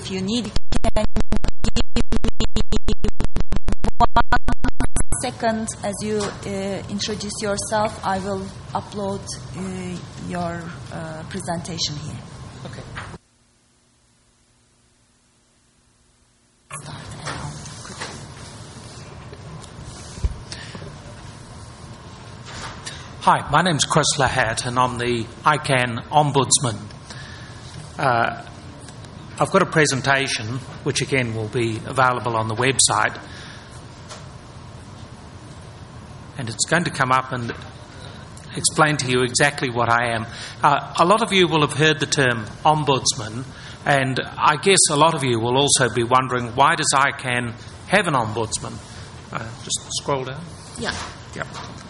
if you need, can give me 1 second as you introduce yourself. I will upload your presentation here. Okay. Hi, my name's Chris Lahat, and I'm the ICANN Ombudsman. I've got a presentation, which again will be available on the website, and it's going to come up and explain to you exactly what I am. A lot of you will have heard the term Ombudsman, and I guess a lot of you will also be wondering, why does ICANN have an Ombudsman? Just scroll down. Yeah. Yep.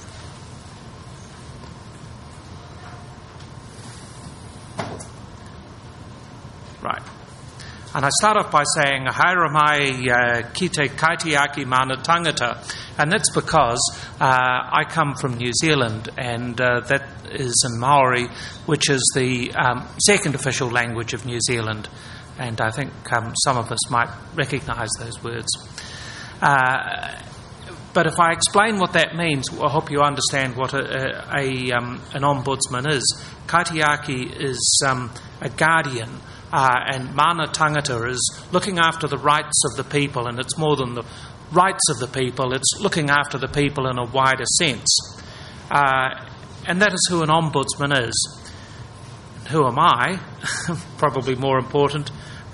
Right. And I start off by saying, haere mai ki te kaitiaki mana tangata. And that's because I come from New Zealand, and that is in Maori, which is the second official language of New Zealand. And I think some of us might recognise those words. But if I explain what that means, I hope you understand what an ombudsman is. Kaitiaki is a guardian. And mana tangata is looking after the rights of the people, and it's more than the rights of the people, it's looking after the people in a wider sense. And that is who an ombudsman is. Who am I? Probably more important.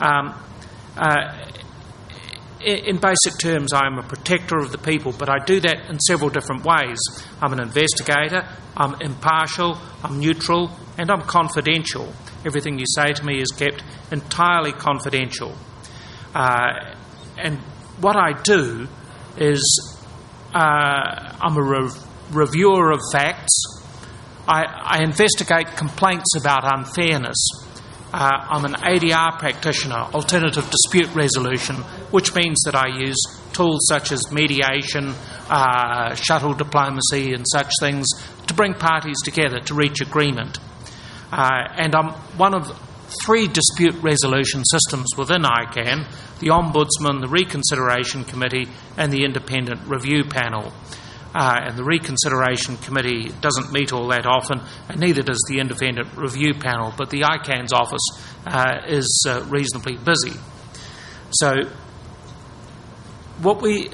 In basic terms, I'm a protector of the people, but I do that in several different ways. I'm an investigator, I'm impartial, I'm neutral, and I'm confidential. Everything you say to me is kept entirely confidential. And what I do is I'm a reviewer of facts. I investigate complaints about unfairness. I'm an ADR practitioner, alternative dispute resolution, which means that I use tools such as mediation, shuttle diplomacy and such things to bring parties together to reach agreement. And I'm one of 3 dispute resolution systems within ICANN: the Ombudsman, the Reconsideration Committee and the Independent Review Panel. And the Reconsideration Committee doesn't meet all that often, and neither does the Independent Review Panel, but the ICANN's office is reasonably busy. So what we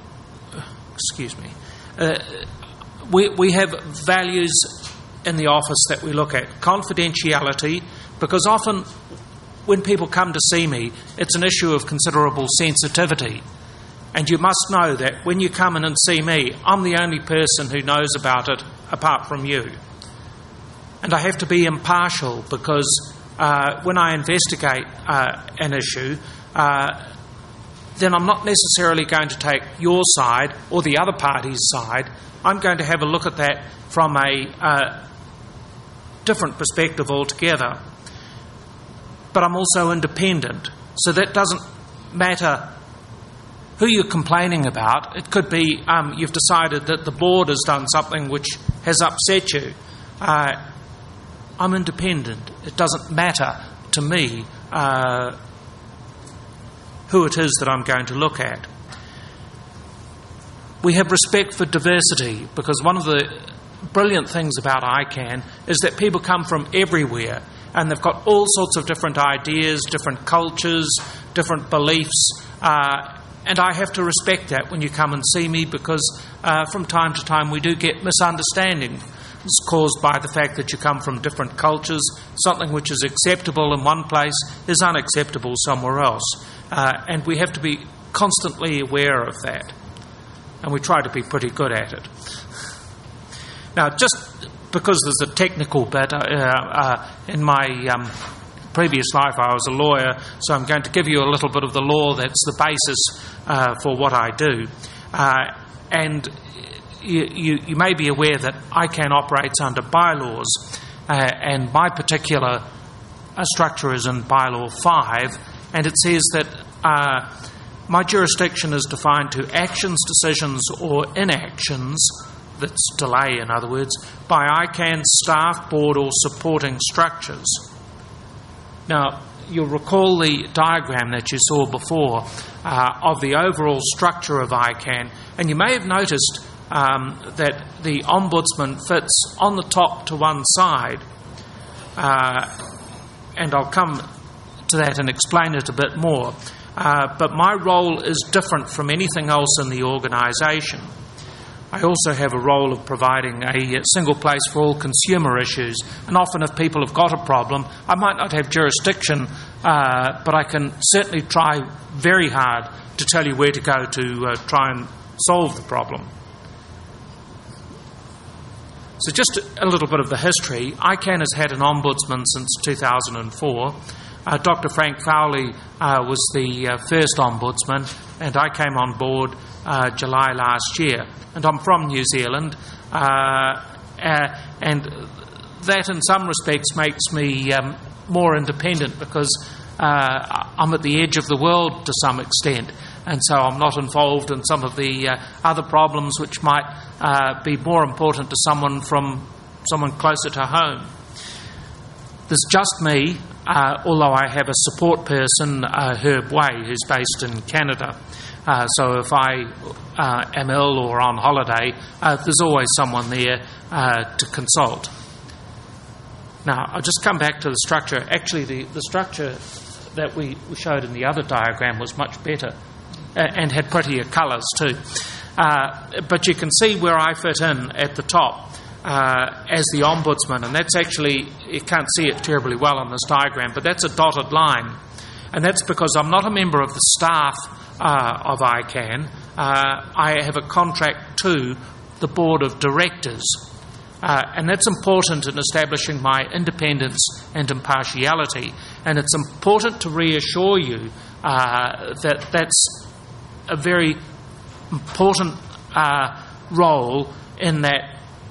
have values in the office that we look at. Confidentiality, because often when people come to see me, it's an issue of considerable sensitivity. And you must know that when you come in and see me, I'm the only person who knows about it apart from you. And I have to be impartial, because when I investigate an issue, then I'm not necessarily going to take your side or the other party's side. I'm going to have a look at that from a different perspective altogether. But I'm also independent, so that doesn't matter who you're complaining about. It could be you've decided that the board has done something which has upset you. I'm independent. It doesn't matter to me who it is that I'm going to look at. We have respect for diversity, because one of the brilliant things about ICANN is that people come from everywhere, and they've got all sorts of different ideas, different cultures, different beliefs, and I have to respect that when you come and see me, because from time to time we do get misunderstanding. It's caused by the fact that you come from different cultures. Something which is acceptable in one place is unacceptable somewhere else. And we have to be constantly aware of that. And we try to be pretty good at it. Now, just because there's a technical bit, in my previous life I was a lawyer, so I'm going to give you a little bit of the law that's the basis for what I do. And you may be aware that ICANN operates under bylaws, and my particular structure is in Bylaw 5, and it says that my jurisdiction is defined to actions, decisions or inactions, that's delay in other words, by ICANN staff, board or supporting structures. Now, you'll recall the diagram that you saw before of the overall structure of ICANN, and you may have noticed that the Ombudsman fits on the top to one side, and I'll come to that and explain it a bit more. But my role is different from anything else in the organisation. I also have a role of providing a single place for all consumer issues, and often if people have got a problem, I might not have jurisdiction, but I can certainly try very hard to tell you where to go to try and solve the problem. So just a little bit of the history. ICANN has had an ombudsman since 2004. Dr. Frank Fowley was the first ombudsman, and I came on board July last year. And I'm from New Zealand, and that in some respects makes me more independent, because I'm at the edge of the world to some extent, and so I'm not involved in some of the other problems which might be more important to someone closer to home. There's just me, although I have a support person, Herb Way, who's based in Canada. So if I am ill or on holiday, there's always someone there to consult. Now, I'll just come back to the structure. Actually, the structure that we showed in the other diagram was much better and had prettier colours too. But you can see where I fit in at the top as the Ombudsman, and that's actually, you can't see it terribly well on this diagram, but that's a dotted line. And that's because I'm not a member of the staff of ICANN. I have a contract to the board of directors, and that's important in establishing my independence and impartiality, and it's important to reassure you that that's a very important role, in that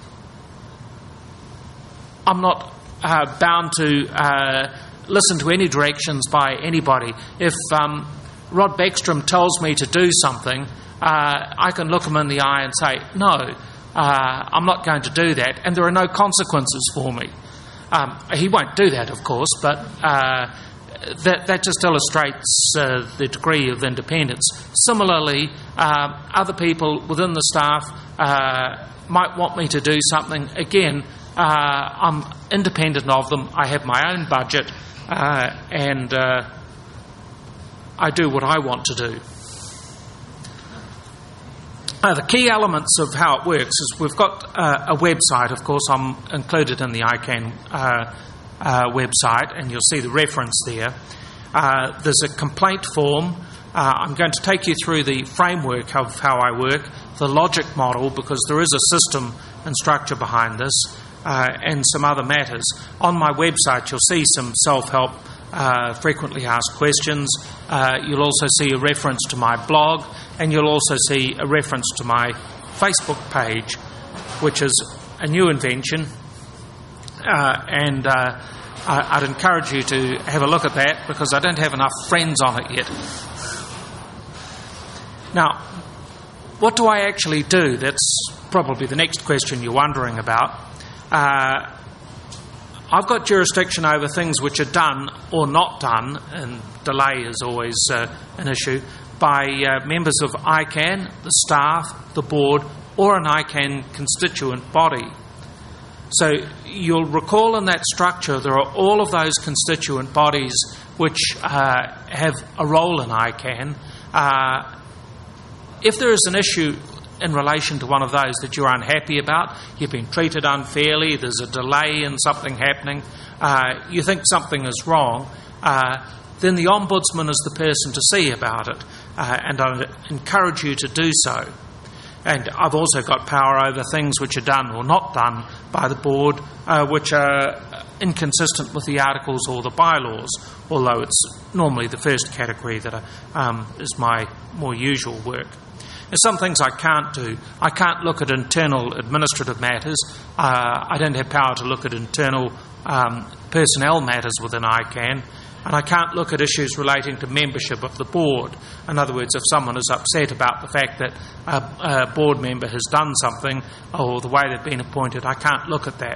I'm not bound to listen to any directions by anybody. If Rod Beckstrom tells me to do something, I can look him in the eye and say, no, I'm not going to do that, and there are no consequences for me. He won't do that, of course, but that just illustrates the degree of independence. Similarly, other people within the staff might want me to do something. Again, I'm independent of them. I have my own budget, and I do what I want to do. The key elements of how it works is we've got a website. Of course, I'm included in the ICANN website, and you'll see the reference there. There's a complaint form. I'm going to take you through the framework of how I work, the logic model, because there is a system and structure behind this, and some other matters. On my website, you'll see some self-help, frequently asked questions. You'll also see a reference to my blog, and you'll also see a reference to my Facebook page, which is a new invention, and I'd encourage you to have a look at that, because I don't have enough friends on it yet. Now, what do I actually do? That's probably the next question you're wondering about. I've got jurisdiction over things which are done or not done, and delay is always an issue, by members of ICANN, the staff, the board, or an ICANN constituent body. So you'll recall in that structure there are all of those constituent bodies which have a role in ICANN. If there is an issue in relation to one of those that you're unhappy about, you've been treated unfairly, there's a delay in something happening, you think something is wrong, then the Ombudsman is the person to see about it, and I encourage you to do so. And I've also got power over things which are done or not done by the board, which are inconsistent with the articles or the bylaws, although it's normally the first category that is my more usual work. There's some things I can't do. I can't look at internal administrative matters. I don't have power to look at internal personnel matters within ICANN. And I can't look at issues relating to membership of the board. In other words, if someone is upset about the fact that a board member has done something or the way they've been appointed, I can't look at that.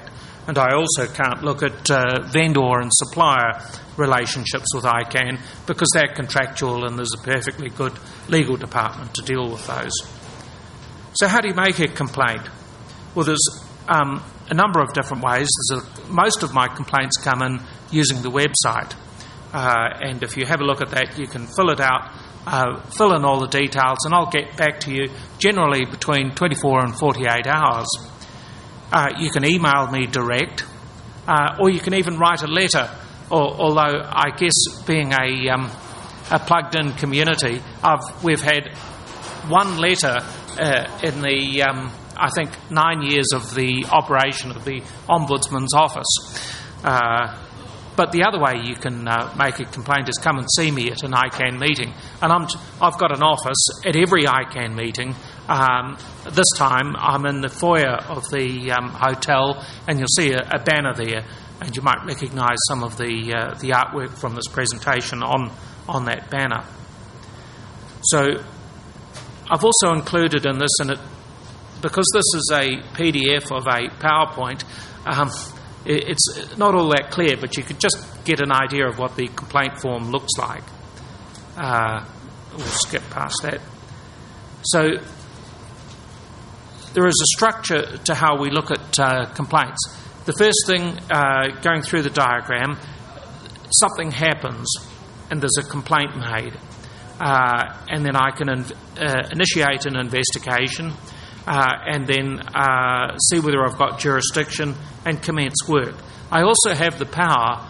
And I also can't look at vendor and supplier relationships with ICANN because they're contractual and there's a perfectly good legal department to deal with those. So how do you make a complaint? Well, there's a number of different ways. Most of my complaints come in using the website. And if you have a look at that, you can fill it out, fill in all the details, and I'll get back to you generally between 24 and 48 hours. You can email me direct, or you can even write a letter. Although I guess being a plugged-in community, we've had one letter in the I think 9 years of the operation of the Ombudsman's office. But the other way you can make a complaint is come and see me at an ICANN meeting. And I've got an office at every ICANN meeting. This time I'm in the foyer of the hotel, and you'll see a banner there, and you might recognise some of the artwork from this presentation on that banner. So I've also included in this, and because this is a PDF of a PowerPoint, it's not all that clear, but you could just get an idea of what the complaint form looks like. We'll skip past that. So there is a structure to how we look at complaints. The first thing, going through the diagram, something happens and there's a complaint made. And then I can initiate an investigation and then see whether I've got jurisdiction and commence work. I also have the power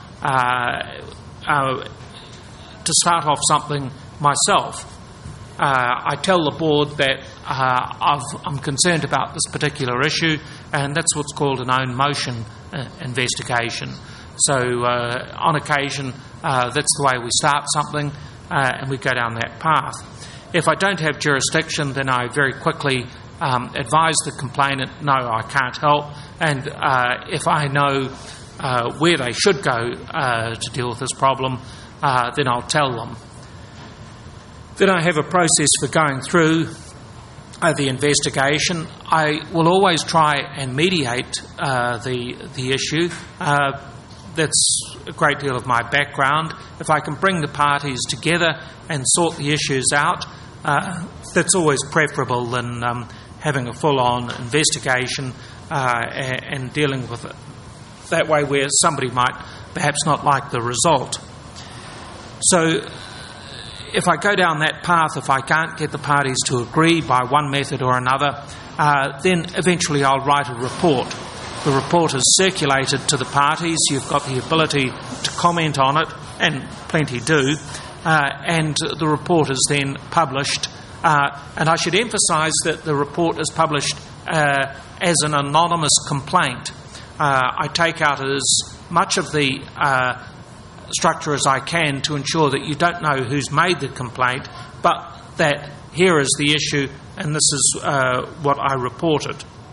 to start off something myself. I tell the board that I'm concerned about this particular issue, and that's what's called an own motion investigation. So on occasion, that's the way we start something, and we go down that path. If I don't have jurisdiction, then I very quickly advise the complainant, no, I can't help, and if I know where they should go to deal with this problem, then I'll tell them. Then I have a process for going through the investigation. I will always try and mediate the issue. That's a great deal of my background. If I can bring the parties together and sort the issues out, that's always preferable than having a full-on investigation and dealing with it that way, where somebody might perhaps not like the result. So if I go down that path, if I can't get the parties to agree by one method or another, then eventually I'll write a report. The report is circulated to the parties. You've got the ability to comment on it, and plenty do, and the report is then published. And I should emphasise that the report is published as an anonymous complaint. I take out as much of the structure as I can to ensure that you don't know who's made the complaint, but that here is the issue and this is what I reported.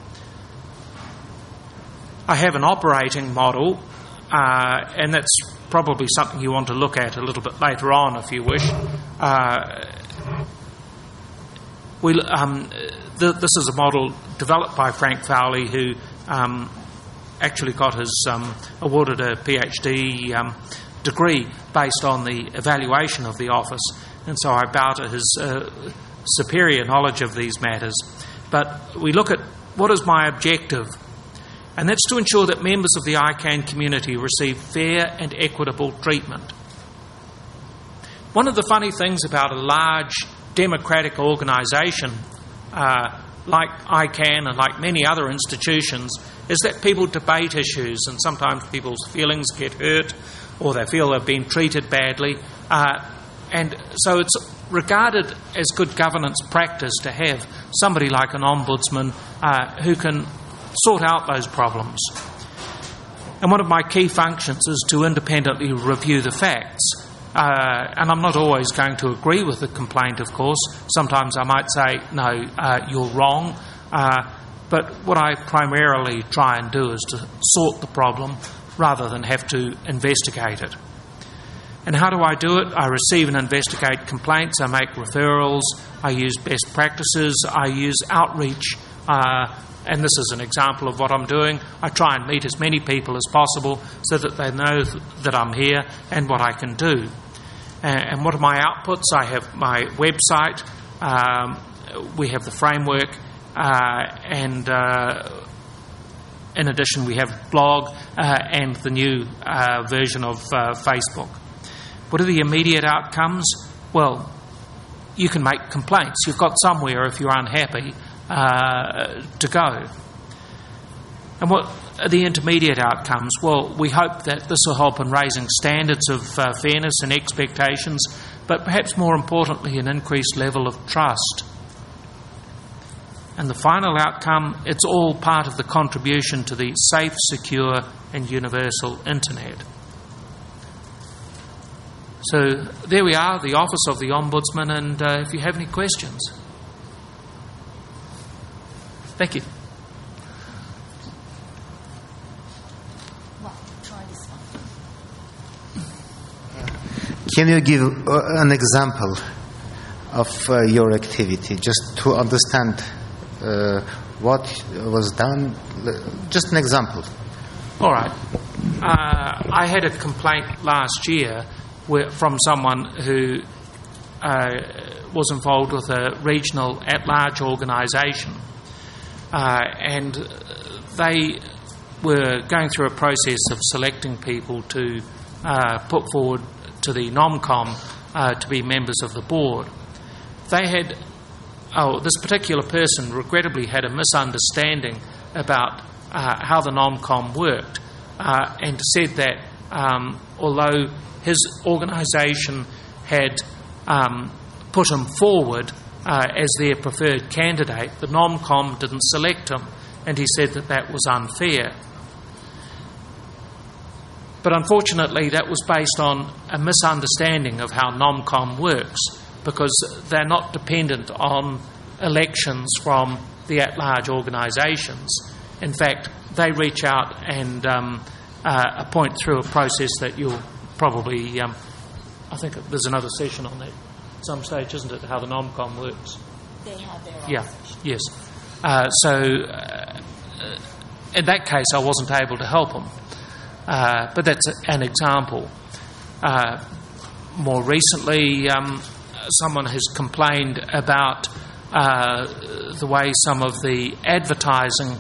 I have an operating model, and that's probably something you want to look at a little bit later on if you wish. This is a model developed by Frank Fowley, who actually got his awarded a PhD degree based on the evaluation of the office, and so I bow to his superior knowledge of these matters. But we look at what is my objective, and that's to ensure that members of the ICANN community receive fair and equitable treatment. One of the funny things about a large democratic organisation like ICANN and like many other institutions is that people debate issues, and sometimes people's feelings get hurt or they feel they've been treated badly. And so it's regarded as good governance practice to have somebody like an ombudsman who can sort out those problems. And one of my key functions is to independently review the facts. And I'm not always going to agree with the complaint, of course. Sometimes I might say, no, you're wrong. But what I primarily try and do is to sort the problem rather than have to investigate it. And how do I do it? I receive and investigate complaints, I make referrals, I use best practices, I use outreach and this is an example of what I'm doing. I try and meet as many people as possible so that they know that I'm here and what I can do. And what are my outputs? I have my website, we have the framework, and in addition we have blog and the new version of Facebook. What are the immediate outcomes? Well, you can make complaints. You've got somewhere, if you're unhappy, to go. And what are the intermediate outcomes? Well, we hope that this will help in raising standards of fairness and expectations, but perhaps more importantly, an increased level of trust. And the final outcome, it's all part of the contribution to the safe, secure and universal internet. So there we are, the Office of the Ombudsman, and if you have any questions. Thank you. Well, try this one. Can you give an example of your activity, just to understand what was done? Just an example. All right. I had a complaint last year from someone who was involved with a regional at-large organisation, and they were going through a process of selecting people to put forward to the NomCom to be members of the board. This particular person regrettably had a misunderstanding about how the NomCom worked, and said that although his organisation had put him forward as their preferred candidate, the NomCom didn't select him, and he said that that was unfair. But unfortunately, that was based on a misunderstanding of how NomCom works, because they're not dependent on elections from the at-large organisations. In fact, they reach out and appoint through a process that you'll probably... I think there's another session on that at some stage, isn't it, how the NomCom works? They have their own session. Yes. In that case, I wasn't able to help them. But that's an example. More recently, someone has complained about the way some of the advertising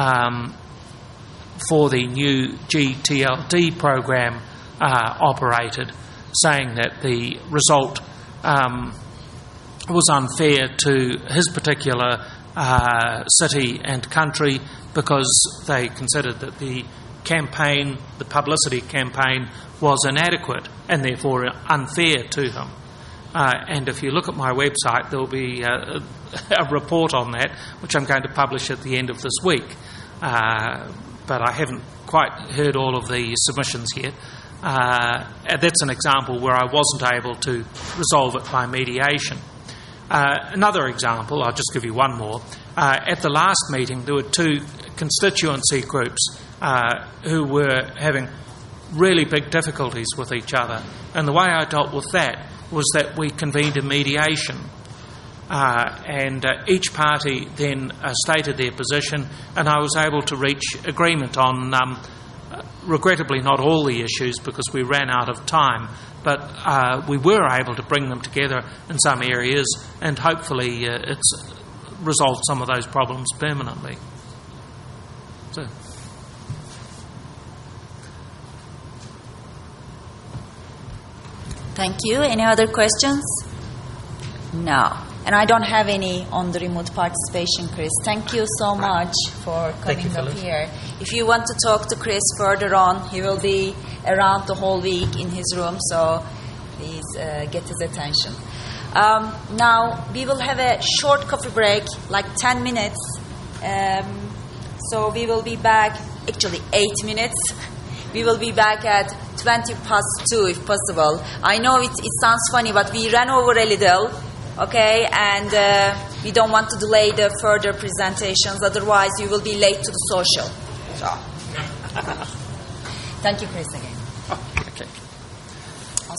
for the new GTLD program operated, saying that the result was unfair to his particular city and country, because they considered that the publicity campaign was inadequate and therefore unfair to him. And if you look at my website, there will be a report on that, which I'm going to publish at the end of this week. But I haven't quite heard all of the submissions yet. That's an example where I wasn't able to resolve it by mediation. Another example, I'll just give you one more. At the last meeting, there were two constituency groups who were having really big difficulties with each other. And the way I dealt with that was that we convened a mediation. And each party then stated their position, and I was able to reach agreement on, regrettably, not all the issues because we ran out of time, but we were able to bring them together in some areas, and hopefully it's resolved some of those problems permanently. So. Thank you. Any other questions? No. And I don't have any on the remote participation, Chris. Thank you so much for coming up here. If you want to talk to Chris further on, he will be around the whole week in his room, so please get his attention. Now, we will have a short coffee break, like 10 minutes. So we will be back, actually 8 minutes. We will be back at 2:20 if possible. I know it sounds funny, but we ran over a little. Okay, and we don't want to delay the further presentations, otherwise you will be late to the social. So. Thank you, Chris, again. Okay.